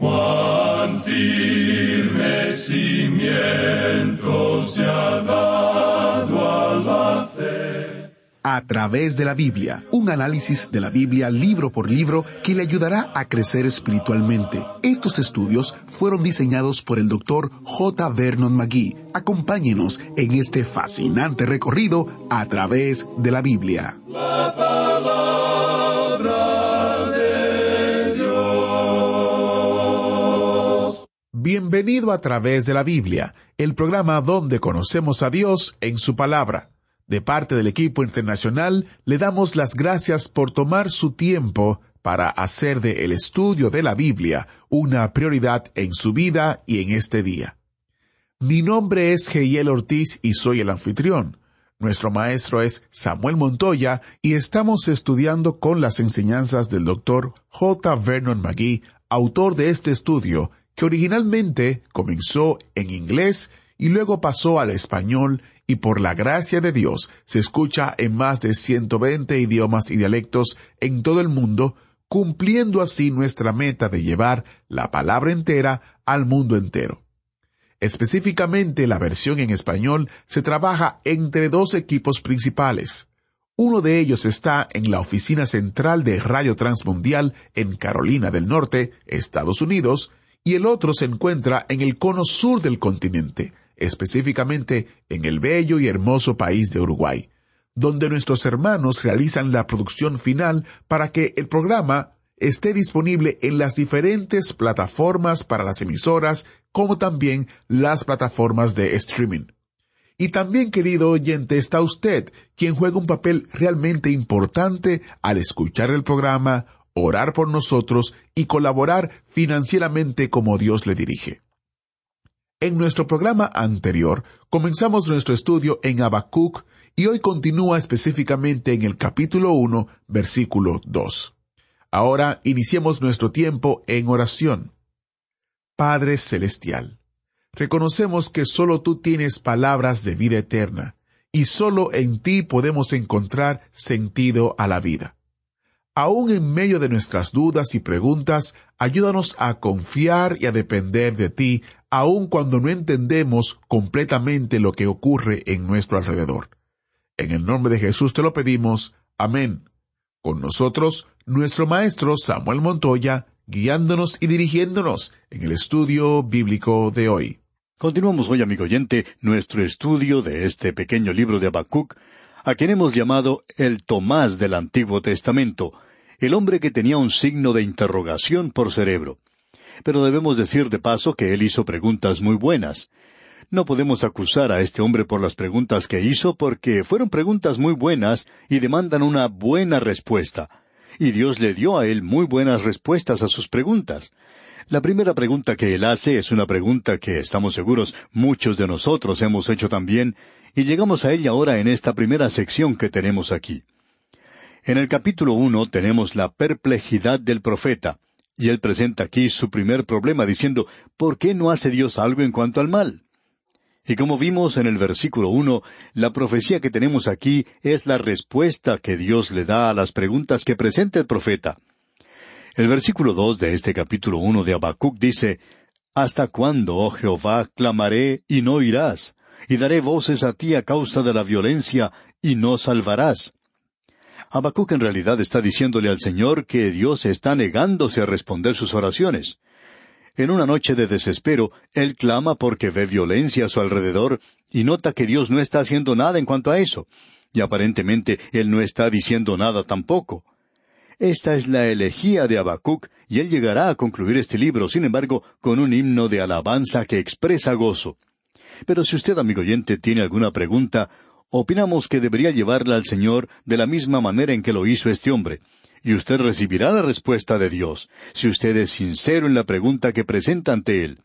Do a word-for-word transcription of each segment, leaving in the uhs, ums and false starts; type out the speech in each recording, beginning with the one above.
Cuán firme cimiento se ha dado a la fe. A través de la Biblia, un análisis de la Biblia libro por libro que le ayudará a crecer espiritualmente. Estos estudios fueron diseñados por el doctor J. Vernon McGee. Acompáñenos en este fascinante recorrido a través de la Biblia. La palabra de Dios. Bienvenido a Través de la Biblia, el programa donde conocemos a Dios en su palabra. De parte del equipo internacional, le damos las gracias por tomar su tiempo para hacer de el estudio de la Biblia una prioridad en su vida y en este día. Mi nombre es Geiel Ortiz y soy el anfitrión. Nuestro maestro es Samuel Montoya y estamos estudiando con las enseñanzas del doctor J. Vernon McGee, autor de este estudio, que originalmente comenzó en inglés y luego pasó al español, y por la gracia de Dios se escucha en más de ciento veinte idiomas y dialectos en todo el mundo, cumpliendo así nuestra meta de llevar la palabra entera al mundo entero. Específicamente, la versión en español se trabaja entre dos equipos principales. Uno de ellos está en la oficina central de Radio Transmundial en Carolina del Norte, Estados Unidos, y el otro se encuentra en el cono sur del continente, específicamente en el bello y hermoso país de Uruguay, donde nuestros hermanos realizan la producción final para que el programa esté disponible en las diferentes plataformas para las emisoras, como también las plataformas de streaming. Y también, querido oyente, está usted, quien juega un papel realmente importante al escuchar el programa, orar por nosotros y colaborar financieramente como Dios le dirige. En nuestro programa anterior, comenzamos nuestro estudio en Habacuc y hoy continúa específicamente en el capítulo uno, versículo dos. Ahora iniciemos nuestro tiempo en oración. Padre Celestial, reconocemos que solo tú tienes palabras de vida eterna y solo en ti podemos encontrar sentido a la vida. Aún en medio de nuestras dudas y preguntas, ayúdanos a confiar y a depender de ti, aun cuando no entendemos completamente lo que ocurre en nuestro alrededor. En el nombre de Jesús te lo pedimos. Amén. Con nosotros, nuestro maestro Samuel Montoya, guiándonos y dirigiéndonos en el estudio bíblico de hoy. Continuamos hoy, amigo oyente, nuestro estudio de este pequeño libro de Habacuc, a quien hemos llamado el Tomás del Antiguo Testamento, el hombre que tenía un signo de interrogación por cerebro. Pero debemos decir de paso que él hizo preguntas muy buenas. No podemos acusar a este hombre por las preguntas que hizo porque fueron preguntas muy buenas y demandan una buena respuesta. Y Dios le dio a él muy buenas respuestas a sus preguntas. La primera pregunta que él hace es una pregunta que, estamos seguros, muchos de nosotros hemos hecho también, y llegamos a ella ahora en esta primera sección que tenemos aquí. En el capítulo uno tenemos la perplejidad del profeta, y él presenta aquí su primer problema diciendo, ¿por qué no hace Dios algo en cuanto al mal? Y como vimos en el versículo uno, la profecía que tenemos aquí es la respuesta que Dios le da a las preguntas que presenta el profeta. El versículo dos de este capítulo uno de Habacuc dice, ¿hasta cuándo, oh Jehová, clamaré y no oirás? Y daré voces a ti a causa de la violencia, y no salvarás. Habacuc en realidad está diciéndole al Señor que Dios está negándose a responder sus oraciones. En una noche de desespero, él clama porque ve violencia a su alrededor, y nota que Dios no está haciendo nada en cuanto a eso, y aparentemente él no está diciendo nada tampoco. Esta es la elegía de Habacuc, y él llegará a concluir este libro, sin embargo, con un himno de alabanza que expresa gozo. Pero si usted, amigo oyente, tiene alguna pregunta, opinamos que debería llevarla al Señor de la misma manera en que lo hizo este hombre, y usted recibirá la respuesta de Dios, si usted es sincero en la pregunta que presenta ante Él.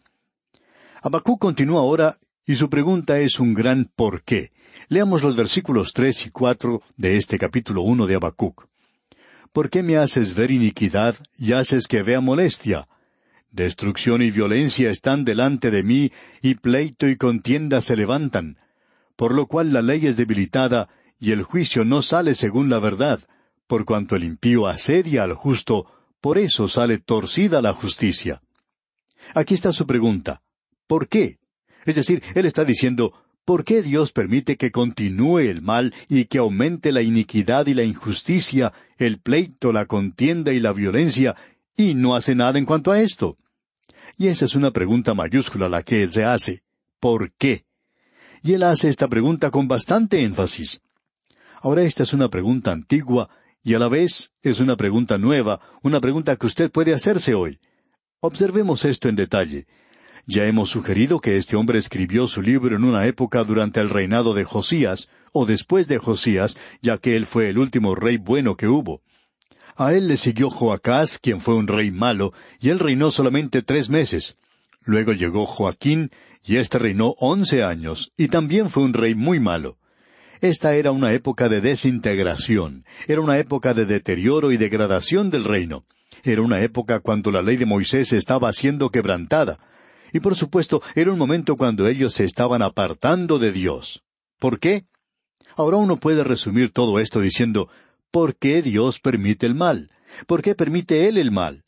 Habacuc continúa ahora, y su pregunta es un gran ¿por qué? Leamos los versículos tres y cuatro de este capítulo uno de Habacuc. ¿Por qué me haces ver iniquidad y haces que vea molestia? Destrucción y violencia están delante de mí, y pleito y contienda se levantan. Por lo cual la ley es debilitada, y el juicio no sale según la verdad. Por cuanto el impío asedia al justo, por eso sale torcida la justicia. Aquí está su pregunta. ¿Por qué? Es decir, él está diciendo, ¿por qué Dios permite que continúe el mal y que aumente la iniquidad y la injusticia, el pleito, la contienda y la violencia, y no hace nada en cuanto a esto? Y esa es una pregunta mayúscula la que él se hace. ¿Por qué? Y él hace esta pregunta con bastante énfasis. Ahora esta es una pregunta antigua y a la vez es una pregunta nueva, una pregunta que usted puede hacerse hoy. Observemos esto en detalle. Ya hemos sugerido que este hombre escribió su libro en una época durante el reinado de Josías, o después de Josías, ya que él fue el último rey bueno que hubo. A él le siguió Joacás, quien fue un rey malo, y él reinó solamente tres meses. Luego llegó Joaquín, y éste reinó once años, y también fue un rey muy malo. Esta era una época de desintegración, era una época de deterioro y degradación del reino. Era una época cuando la ley de Moisés estaba siendo quebrantada. Y por supuesto, era un momento cuando ellos se estaban apartando de Dios. ¿Por qué? Ahora uno puede resumir todo esto diciendo, ¿por qué Dios permite el mal? ¿Por qué permite Él el mal?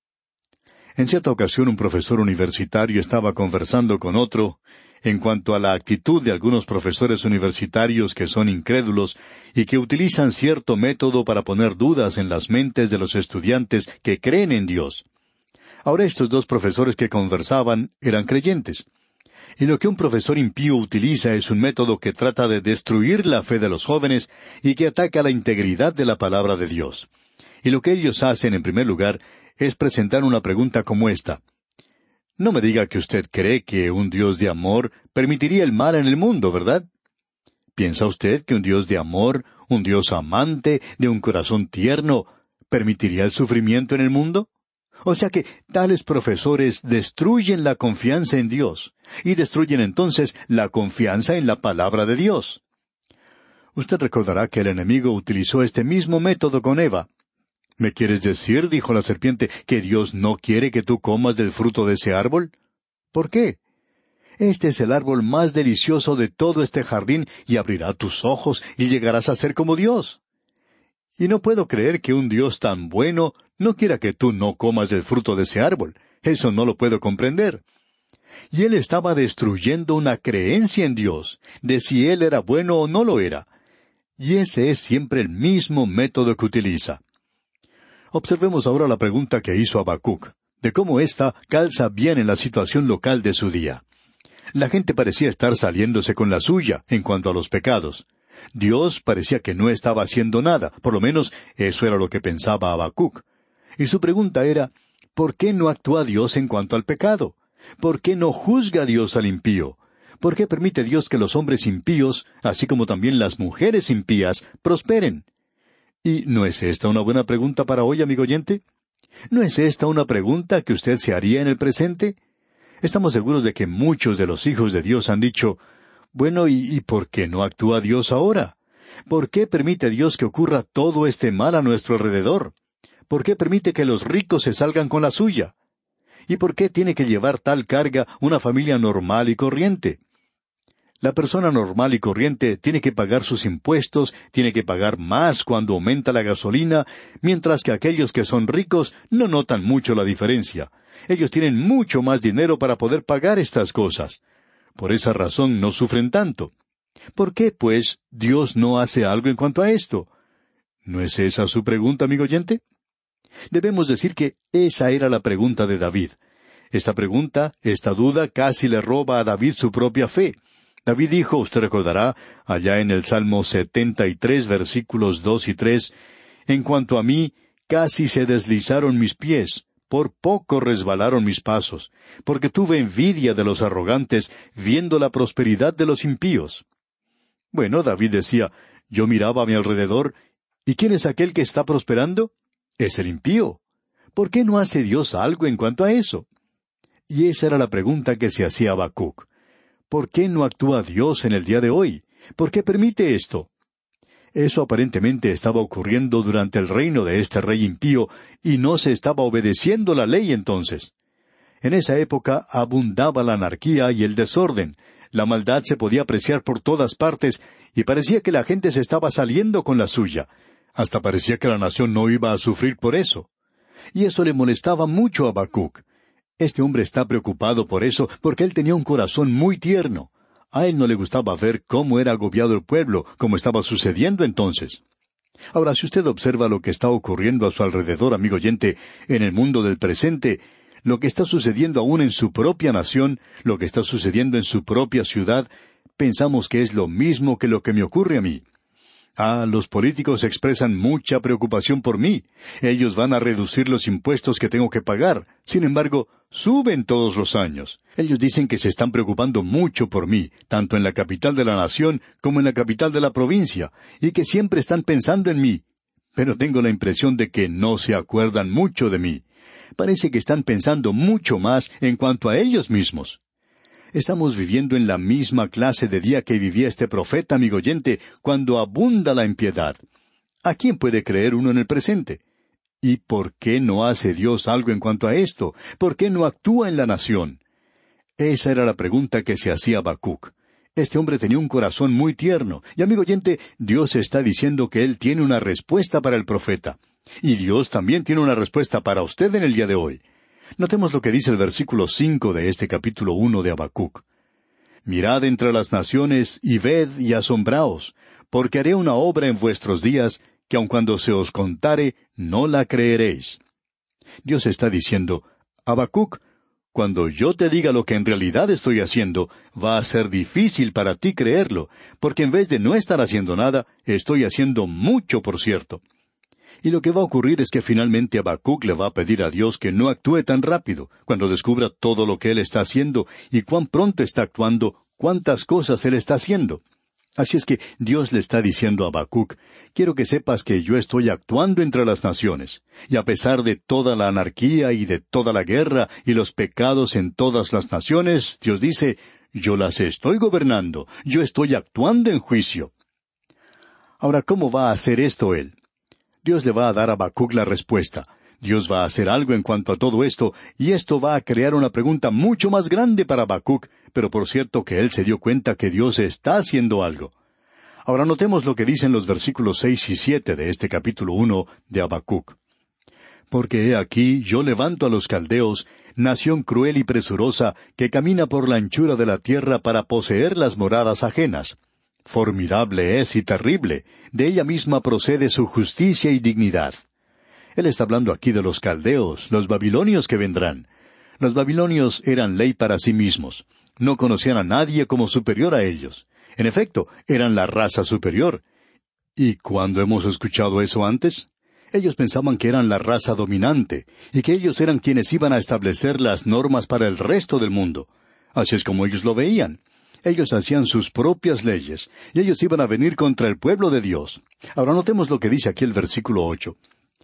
En cierta ocasión un profesor universitario estaba conversando con otro en cuanto a la actitud de algunos profesores universitarios que son incrédulos y que utilizan cierto método para poner dudas en las mentes de los estudiantes que creen en Dios. Ahora estos dos profesores que conversaban eran creyentes. Y lo que un profesor impío utiliza es un método que trata de destruir la fe de los jóvenes y que ataca la integridad de la palabra de Dios. Y lo que ellos hacen, en primer lugar, es presentar una pregunta como esta. No me diga que usted cree que un Dios de amor permitiría el mal en el mundo, ¿verdad? ¿Piensa usted que un Dios de amor, un Dios amante, de un corazón tierno, permitiría el sufrimiento en el mundo? O sea que tales profesores destruyen la confianza en Dios, y destruyen entonces la confianza en la palabra de Dios. Usted recordará que el enemigo utilizó este mismo método con Eva. ¿Me quieres decir, dijo la serpiente, que Dios no quiere que tú comas del fruto de ese árbol? ¿Por qué? Este es el árbol más delicioso de todo este jardín, y abrirá tus ojos, y llegarás a ser como Dios. Y no puedo creer que un Dios tan bueno no quiera que tú no comas del fruto de ese árbol. Eso no lo puedo comprender. Y él estaba destruyendo una creencia en Dios, de si Él era bueno o no lo era. Y ese es siempre el mismo método que utiliza. Observemos ahora la pregunta que hizo Habacuc, de cómo ésta calza bien en la situación local de su día. La gente parecía estar saliéndose con la suya en cuanto a los pecados. Dios parecía que no estaba haciendo nada, por lo menos eso era lo que pensaba Habacuc. Y su pregunta era, ¿por qué no actúa Dios en cuanto al pecado? ¿Por qué no juzga Dios al impío? ¿Por qué permite Dios que los hombres impíos, así como también las mujeres impías, prosperen? ¿Y no es esta una buena pregunta para hoy, amigo oyente? ¿No es esta una pregunta que usted se haría en el presente? Estamos seguros de que muchos de los hijos de Dios han dicho, bueno, ¿y, y por qué no actúa Dios ahora? ¿Por qué permite Dios que ocurra todo este mal a nuestro alrededor? ¿Por qué permite que los ricos se salgan con la suya? ¿Y por qué tiene que llevar tal carga una familia normal y corriente? La persona normal y corriente tiene que pagar sus impuestos, tiene que pagar más cuando aumenta la gasolina, mientras que aquellos que son ricos no notan mucho la diferencia. Ellos tienen mucho más dinero para poder pagar estas cosas. Por esa razón no sufren tanto. ¿Por qué, pues, Dios no hace algo en cuanto a esto? ¿No es esa su pregunta, amigo oyente? Debemos decir que esa era la pregunta de David. Esta pregunta, esta duda, casi le roba a David su propia fe. David dijo, usted recordará, allá en el Salmo setenta y tres, versículos dos y tres, «En cuanto a mí, casi se deslizaron mis pies, por poco resbalaron mis pasos, porque tuve envidia de los arrogantes, viendo la prosperidad de los impíos». Bueno, David decía, yo miraba a mi alrededor, ¿y quién es aquel que está prosperando? Es el impío. ¿Por qué no hace Dios algo en cuanto a eso? Y esa era la pregunta que se hacía Habacuc. ¿Por qué no actúa Dios en el día de hoy? ¿Por qué permite esto? Eso aparentemente estaba ocurriendo durante el reino de este rey impío, y no se estaba obedeciendo la ley entonces. En esa época abundaba la anarquía y el desorden. La maldad se podía apreciar por todas partes, y parecía que la gente se estaba saliendo con la suya. Hasta parecía que la nación no iba a sufrir por eso. Y eso le molestaba mucho a Habacuc. Este hombre está preocupado por eso, porque él tenía un corazón muy tierno. A él no le gustaba ver cómo era agobiado el pueblo, como estaba sucediendo entonces. Ahora, si usted observa lo que está ocurriendo a su alrededor, amigo oyente, en el mundo del presente, lo que está sucediendo aún en su propia nación, lo que está sucediendo en su propia ciudad, pensamos que es lo mismo que lo que me ocurre a mí. Ah, los políticos expresan mucha preocupación por mí. Ellos van a reducir los impuestos que tengo que pagar. Sin embargo, suben todos los años. Ellos dicen que se están preocupando mucho por mí, tanto en la capital de la nación como en la capital de la provincia, y que siempre están pensando en mí. Pero tengo la impresión de que no se acuerdan mucho de mí. Parece que están pensando mucho más en cuanto a ellos mismos. Estamos viviendo en la misma clase de día que vivía este profeta, amigo oyente, cuando abunda la impiedad. ¿A quién puede creer uno en el presente? ¿Y por qué no hace Dios algo en cuanto a esto? ¿Por qué no actúa en la nación? Esa era la pregunta que se hacía Habacuc. Este hombre tenía un corazón muy tierno, y amigo oyente, Dios está diciendo que Él tiene una respuesta para el profeta. Y Dios también tiene una respuesta para usted en el día de hoy. Notemos lo que dice el versículo cinco de este capítulo uno de Habacuc. Mirad entre las naciones, y ved y asombraos, porque haré una obra en vuestros días, que aun cuando se os contare, no la creeréis. Dios está diciendo, Habacuc, cuando yo te diga lo que en realidad estoy haciendo, va a ser difícil para ti creerlo, porque en vez de no estar haciendo nada, estoy haciendo mucho, por cierto. Y lo que va a ocurrir es que finalmente Habacuc le va a pedir a Dios que no actúe tan rápido, cuando descubra todo lo que Él está haciendo, y cuán pronto está actuando, cuántas cosas Él está haciendo. Así es que Dios le está diciendo a Habacuc, quiero que sepas que yo estoy actuando entre las naciones, y a pesar de toda la anarquía y de toda la guerra y los pecados en todas las naciones, Dios dice, yo las estoy gobernando, yo estoy actuando en juicio. Ahora, ¿cómo va a hacer esto Él? Dios le va a dar a Habacuc la respuesta. Dios va a hacer algo en cuanto a todo esto, y esto va a crear una pregunta mucho más grande para Habacuc, pero por cierto que él se dio cuenta que Dios está haciendo algo. Ahora notemos lo que dicen los versículos seis y siete de este capítulo uno de Habacuc. Porque he aquí, yo levanto a los caldeos, nación cruel y presurosa, que camina por la anchura de la tierra para poseer las moradas ajenas. Formidable es y terrible, de ella misma procede su justicia y dignidad. Él está hablando aquí de los caldeos, los babilonios que vendrán. Los babilonios eran ley para sí mismos. No conocían a nadie como superior a ellos. En efecto, eran la raza superior. ¿Y cuándo hemos escuchado eso antes? Ellos pensaban que eran la raza dominante, y que ellos eran quienes iban a establecer las normas para el resto del mundo. Así es como ellos lo veían. Ellos hacían sus propias leyes, y ellos iban a venir contra el pueblo de Dios. Ahora notemos lo que dice aquí el versículo ocho.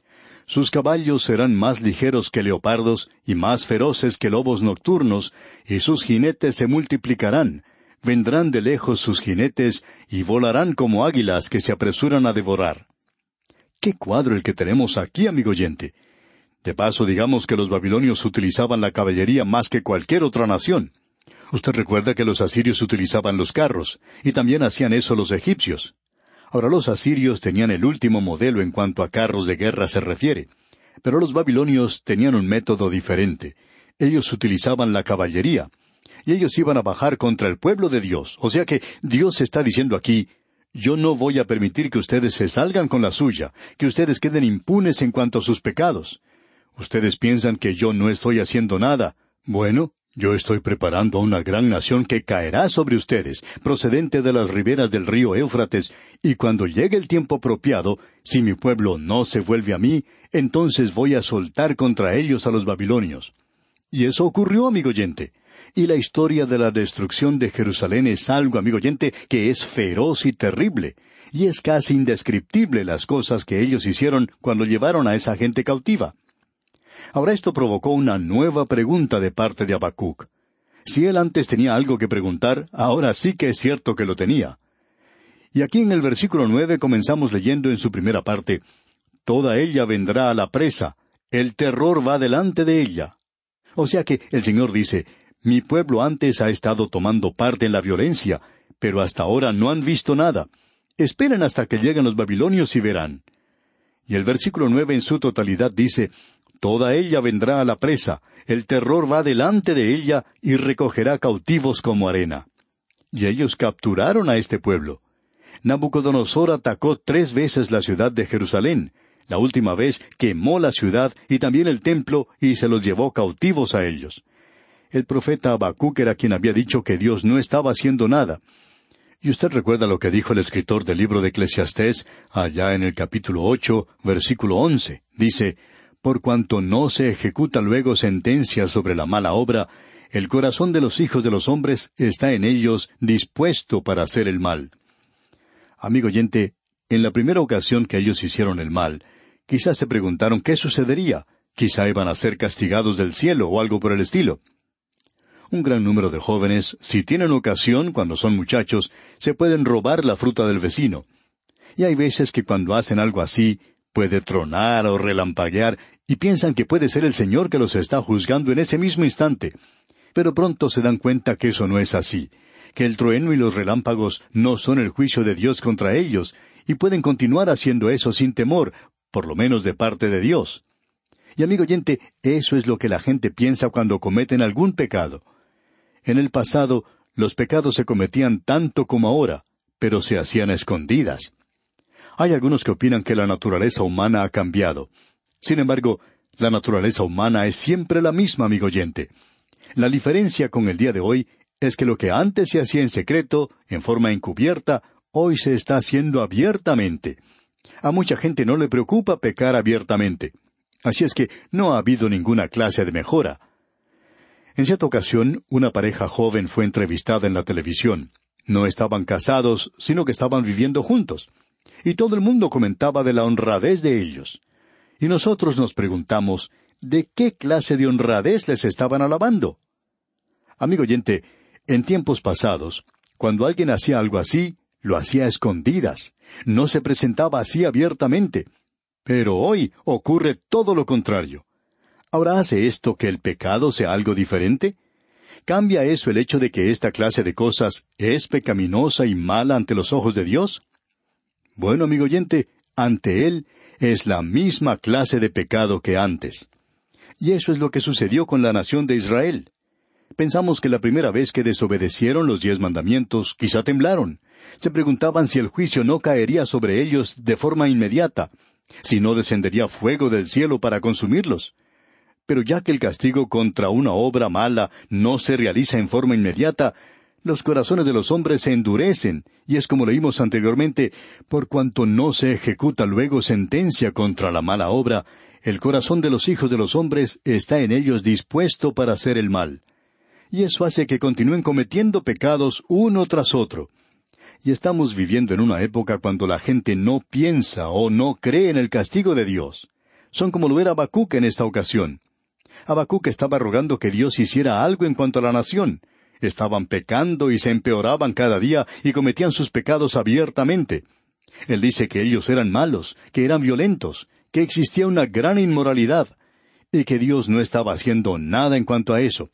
Sus caballos serán más ligeros que leopardos, y más feroces que lobos nocturnos, y sus jinetes se multiplicarán. Vendrán de lejos sus jinetes, y volarán como águilas que se apresuran a devorar. ¡Qué cuadro el que tenemos aquí, amigo oyente! De paso, digamos que los babilonios utilizaban la caballería más que cualquier otra nación. Usted recuerda que los asirios utilizaban los carros, y también hacían eso los egipcios. Ahora los asirios tenían el último modelo en cuanto a carros de guerra se refiere, pero los babilonios tenían un método diferente. Ellos utilizaban la caballería, y ellos iban a bajar contra el pueblo de Dios. O sea que Dios está diciendo aquí, yo no voy a permitir que ustedes se salgan con la suya, que ustedes queden impunes en cuanto a sus pecados. Ustedes piensan que yo no estoy haciendo nada. Bueno, yo estoy preparando a una gran nación que caerá sobre ustedes, procedente de las riberas del río Éufrates, y cuando llegue el tiempo apropiado, si mi pueblo no se vuelve a mí, entonces voy a soltar contra ellos a los babilonios. Y eso ocurrió, amigo oyente. Y la historia de la destrucción de Jerusalén es algo, amigo oyente, que es feroz y terrible, y es casi indescriptible las cosas que ellos hicieron cuando llevaron a esa gente cautiva. Ahora esto provocó una nueva pregunta de parte de Habacuc. Si él antes tenía algo que preguntar, ahora sí que es cierto que lo tenía. Y aquí en el versículo nueve comenzamos leyendo en su primera parte, toda ella vendrá a la presa, el terror va delante de ella. O sea que el Señor dice, mi pueblo antes ha estado tomando parte en la violencia, pero hasta ahora no han visto nada. Esperen hasta que lleguen los babilonios y verán. Y el versículo nueve en su totalidad dice, Toda ella vendrá a la presa, el terror va delante de ella y recogerá cautivos como arena. Y ellos capturaron a este pueblo. Nabucodonosor atacó tres veces la ciudad de Jerusalén. La última vez quemó la ciudad y también el templo y se los llevó cautivos a ellos. El profeta Habacuc era quien había dicho que Dios no estaba haciendo nada. Y usted recuerda lo que dijo el escritor del libro de Eclesiastés, allá en el capítulo ocho, versículo once. Dice, «Por cuanto no se ejecuta luego sentencia sobre la mala obra, el corazón de los hijos de los hombres está en ellos dispuesto para hacer el mal». Amigo oyente, en la primera ocasión que ellos hicieron el mal, quizás se preguntaron qué sucedería. Quizá iban a ser castigados del cielo o algo por el estilo. Un gran número de jóvenes, si tienen ocasión cuando son muchachos, se pueden robar la fruta del vecino. Y hay veces que cuando hacen algo así, puede tronar o relampaguear, y piensan que puede ser el Señor que los está juzgando en ese mismo instante. Pero pronto se dan cuenta que eso no es así, que el trueno y los relámpagos no son el juicio de Dios contra ellos, y pueden continuar haciendo eso sin temor, por lo menos de parte de Dios. Y amigo oyente, eso es lo que la gente piensa cuando cometen algún pecado. En el pasado, los pecados se cometían tanto como ahora, pero se hacían a escondidas. Hay algunos que opinan que la naturaleza humana ha cambiado. Sin embargo, la naturaleza humana es siempre la misma, amigo oyente. La diferencia con el día de hoy es que lo que antes se hacía en secreto, en forma encubierta, hoy se está haciendo abiertamente. A mucha gente no le preocupa pecar abiertamente. Así es que no ha habido ninguna clase de mejora. En cierta ocasión, una pareja joven fue entrevistada en la televisión. No estaban casados, sino que estaban viviendo juntos. Y todo el mundo comentaba de la honradez de ellos. Y nosotros nos preguntamos, ¿de qué clase de honradez les estaban alabando? Amigo oyente, en tiempos pasados, cuando alguien hacía algo así, lo hacía a escondidas. No se presentaba así abiertamente. Pero hoy ocurre todo lo contrario. ¿Ahora hace esto que el pecado sea algo diferente? ¿Cambia eso el hecho de que esta clase de cosas es pecaminosa y mala ante los ojos de Dios? Bueno, amigo oyente, ante Él es la misma clase de pecado que antes. Y eso es lo que sucedió con la nación de Israel. Pensamos que la primera vez que desobedecieron los diez mandamientos, quizá temblaron. Se preguntaban si el juicio no caería sobre ellos de forma inmediata, si no descendería fuego del cielo para consumirlos. Pero ya que el castigo contra una obra mala no se realiza en forma inmediata, los corazones de los hombres se endurecen, y es como leímos anteriormente, por cuanto no se ejecuta luego sentencia contra la mala obra, el corazón de los hijos de los hombres está en ellos dispuesto para hacer el mal. Y eso hace que continúen cometiendo pecados uno tras otro. Y estamos viviendo en una época cuando la gente no piensa o no cree en el castigo de Dios. Son como lo era Habacuc en esta ocasión. Habacuc estaba rogando que Dios hiciera algo en cuanto a la nación. Estaban pecando y se empeoraban cada día y cometían sus pecados abiertamente. Él dice que ellos eran malos, que eran violentos, que existía una gran inmoralidad, y que Dios no estaba haciendo nada en cuanto a eso.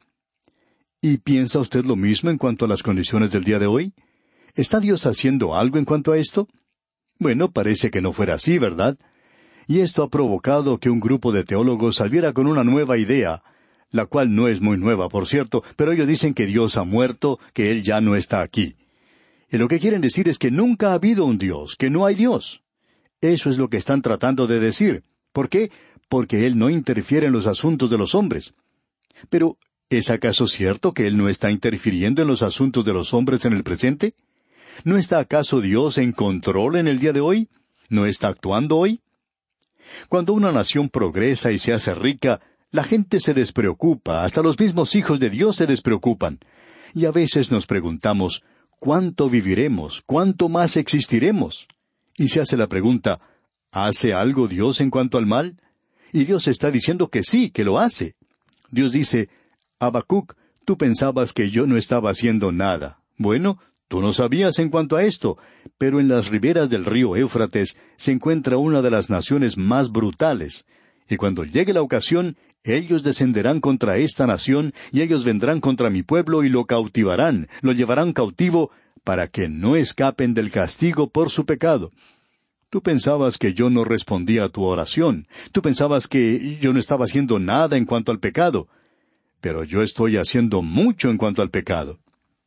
¿Y piensa usted lo mismo en cuanto a las condiciones del día de hoy? ¿Está Dios haciendo algo en cuanto a esto? Bueno, parece que no fuera así, ¿verdad? Y esto ha provocado que un grupo de teólogos saliera con una nueva idea, la cual no es muy nueva, por cierto, pero ellos dicen que Dios ha muerto, que Él ya no está aquí. Y lo que quieren decir es que nunca ha habido un Dios, que no hay Dios. Eso es lo que están tratando de decir. ¿Por qué? Porque Él no interfiere en los asuntos de los hombres. Pero, ¿es acaso cierto que Él no está interfiriendo en los asuntos de los hombres en el presente? ¿No está acaso Dios en control en el día de hoy? ¿No está actuando hoy? Cuando una nación progresa y se hace rica, la gente se despreocupa, hasta los mismos hijos de Dios se despreocupan. Y a veces nos preguntamos, ¿cuánto viviremos? ¿Cuánto más existiremos? Y se hace la pregunta, ¿hace algo Dios en cuanto al mal? Y Dios está diciendo que sí, que lo hace. Dios dice, Habacuc, tú pensabas que yo no estaba haciendo nada. Bueno, tú no sabías en cuanto a esto, pero en las riberas del río Éufrates se encuentra una de las naciones más brutales. Y cuando llegue la ocasión, ellos descenderán contra esta nación, y ellos vendrán contra mi pueblo y lo cautivarán, lo llevarán cautivo, para que no escapen del castigo por su pecado. Tú pensabas que yo no respondía a tu oración. Tú pensabas que yo no estaba haciendo nada en cuanto al pecado. Pero yo estoy haciendo mucho en cuanto al pecado.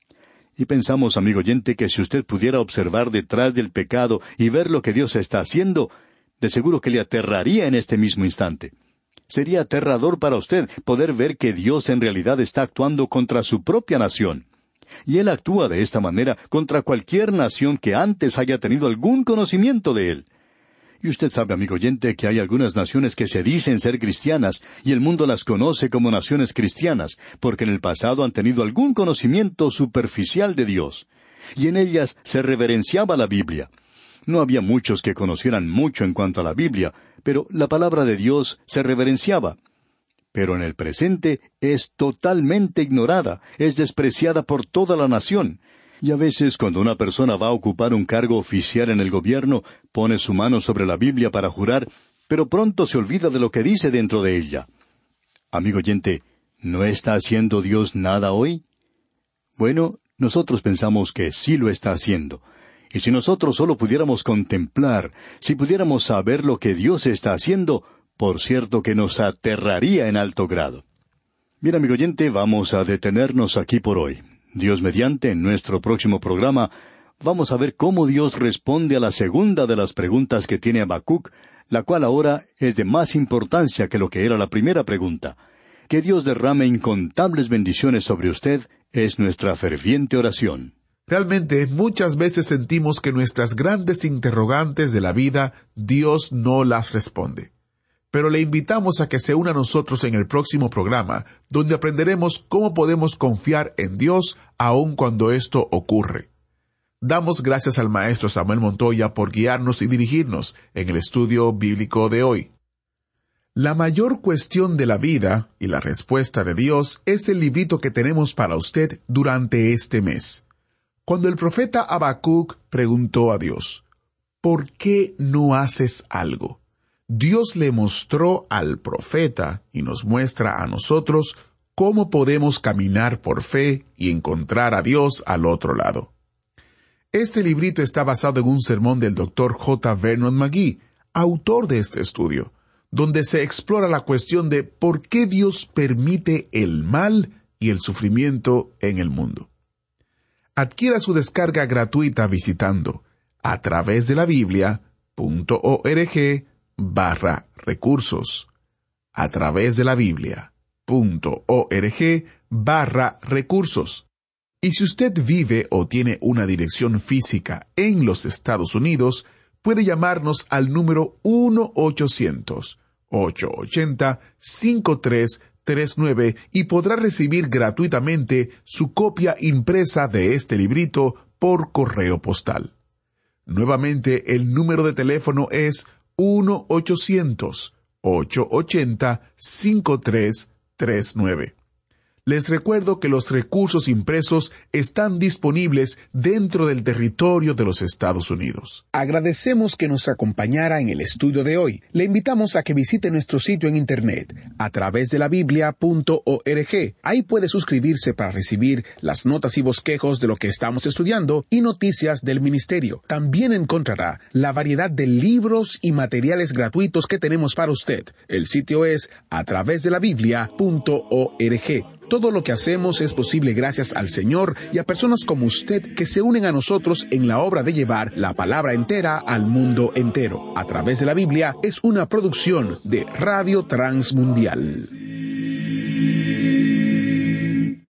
Y pensamos, amigo oyente, que si usted pudiera observar detrás del pecado y ver lo que Dios está haciendo, de seguro que le aterraría en este mismo instante. Sería aterrador para usted poder ver que Dios en realidad está actuando contra su propia nación. Y Él actúa de esta manera contra cualquier nación que antes haya tenido algún conocimiento de Él. Y usted sabe, amigo oyente, que hay algunas naciones que se dicen ser cristianas, y el mundo las conoce como naciones cristianas, porque en el pasado han tenido algún conocimiento superficial de Dios. Y en ellas se reverenciaba la Biblia. No había muchos que conocieran mucho en cuanto a la Biblia, pero la palabra de Dios se reverenciaba. Pero en el presente es totalmente ignorada, es despreciada por toda la nación. Y a veces cuando una persona va a ocupar un cargo oficial en el gobierno, pone su mano sobre la Biblia para jurar, pero pronto se olvida de lo que dice dentro de ella. Amigo oyente, ¿no está haciendo Dios nada hoy? Bueno, nosotros pensamos que sí lo está haciendo. Y si nosotros solo pudiéramos contemplar, si pudiéramos saber lo que Dios está haciendo, por cierto que nos aterraría en alto grado. Bien, amigo oyente, vamos a detenernos aquí por hoy. Dios mediante, en nuestro próximo programa, vamos a ver cómo Dios responde a la segunda de las preguntas que tiene Habacuc, la cual ahora es de más importancia que lo que era la primera pregunta. Que Dios derrame incontables bendiciones sobre usted es nuestra ferviente oración. Realmente, muchas veces sentimos que nuestras grandes interrogantes de la vida, Dios no las responde. Pero le invitamos a que se una a nosotros en el próximo programa, donde aprenderemos cómo podemos confiar en Dios aun cuando esto ocurre. Damos gracias al maestro Samuel Montoya por guiarnos y dirigirnos en el estudio bíblico de hoy. La mayor cuestión de la vida y la respuesta de Dios es el librito que tenemos para usted durante este mes. Cuando el profeta Habacuc preguntó a Dios, ¿por qué no haces algo?, Dios le mostró al profeta y nos muestra a nosotros cómo podemos caminar por fe y encontrar a Dios al otro lado. Este librito está basado en un sermón del doctor J. Vernon McGee, autor de este estudio, donde se explora la cuestión de por qué Dios permite el mal y el sufrimiento en el mundo. Adquiera su descarga gratuita visitando a través de la Biblia punto org barra recursos, a través de la Biblia punto org barra recursos. Y si usted vive o tiene una dirección física en los Estados Unidos, puede llamarnos al número uno ochocientos, ocho ochenta, cinco tres tres nueve y podrá recibir gratuitamente su copia impresa de este librito por correo postal. Nuevamente, el número de teléfono es uno ochocientos, ocho ochenta, cinco tres tres nueve. Les recuerdo que los recursos impresos están disponibles dentro del territorio de los Estados Unidos. Agradecemos que nos acompañara en el estudio de hoy. Le invitamos a que visite nuestro sitio en Internet, a través de la Biblia punto org. Ahí puede suscribirse para recibir las notas y bosquejos de lo que estamos estudiando y noticias del ministerio. También encontrará la variedad de libros y materiales gratuitos que tenemos para usted. El sitio es a través de la Biblia punto org. Todo lo que hacemos es posible gracias al Señor y a personas como usted que se unen a nosotros en la obra de llevar la palabra entera al mundo entero. A través de la Biblia es una producción de Radio Transmundial.